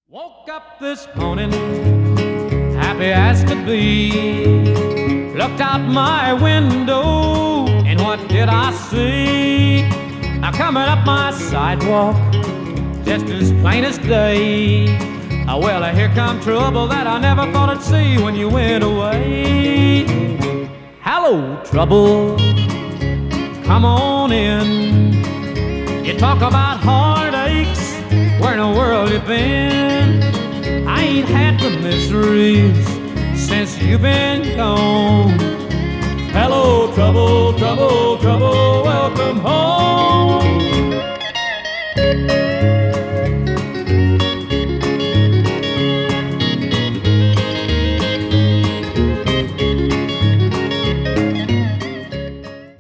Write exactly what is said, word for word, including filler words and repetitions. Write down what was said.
Woke up this morning, happy as could be. Looked out my window, and what did I see? Now coming up my sidewalk, just as plain as day. Ah, well, here come trouble that I never thought I'd see when you went away. Hello, trouble, come on in. You talk about heartaches, where in the world you been? I ain't had the miseries since you've been gone. Hello, trouble, trouble, trouble, welcome home.